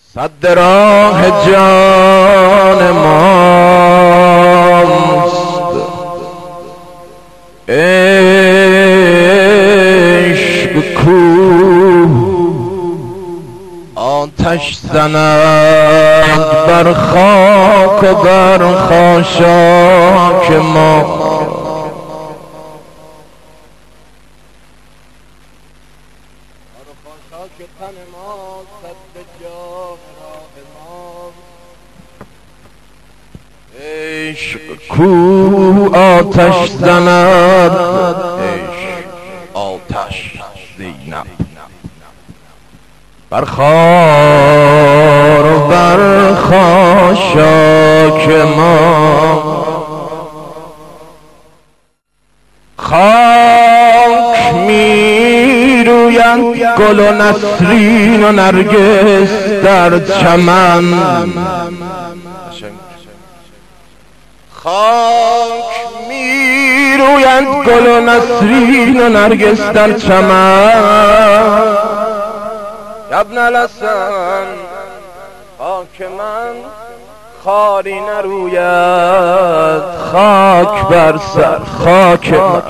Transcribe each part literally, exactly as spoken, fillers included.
صد راه جان ماست عشق کو آتش زند بر خاک و بر خاشاک ما. عشق کو آتش زند عشق آتش زینب بر خار و بر خاشاک ما. خاک می رویند گل و نسرین و نرگس در چمن. خاک می رویند گل و نسرین و نرگس در چمن. ابن الحسن خاک من خاری نروید خاک بر سر خاک من.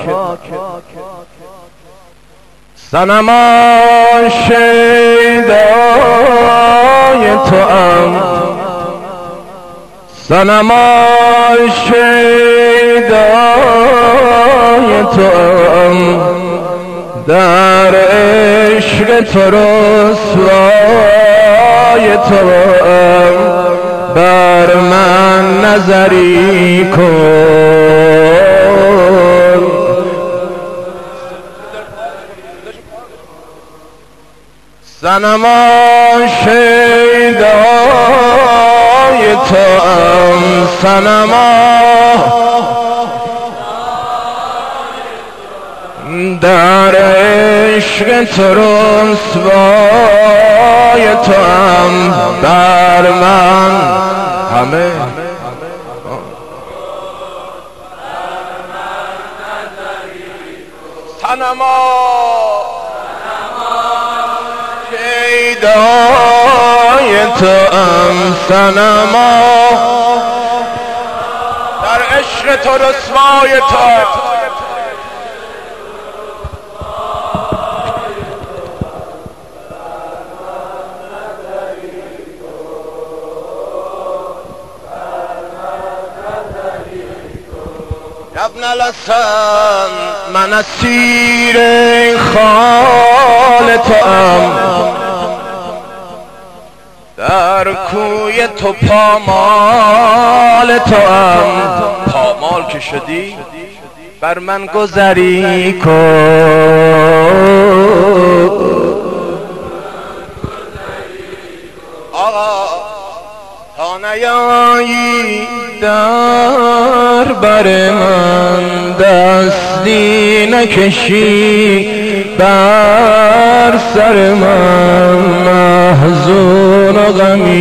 صنما شیدای توام صنما شیدای توام در عشق تو رسوای توام بر من نظری کن. صنما شیدای توام صنما در عشق تو رسوای توام بر من همه صنما شیدای توام صنما در عشق تو رسوای توام. ابن الحسن من اسیر خال توام در کوی تو پامال توام. پامال که شدی بر من گذری کن. آقا تا نیایی در بر من دستی نکشی بر سر من محزون و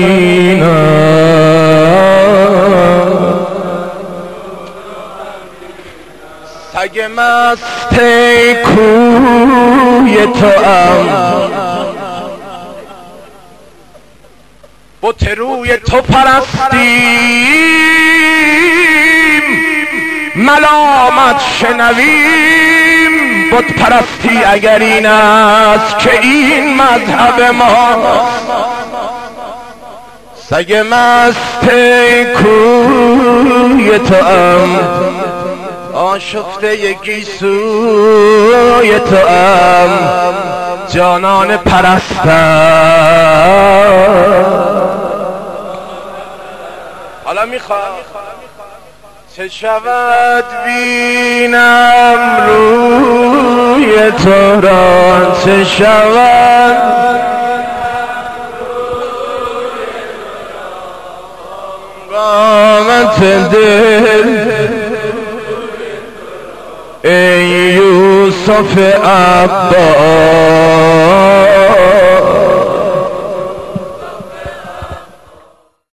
غمینم. سگ مست کوی توام بت روی تو پرستیم ملامت شنویم. بت پرستی اگر این است که این مذهب ما. سگ مست کوی توام آشفته گیسوی توام جانان پرستم. حالا میخوام چه شود بینم روی تو را چه شود قامت دل ای یوسف عباس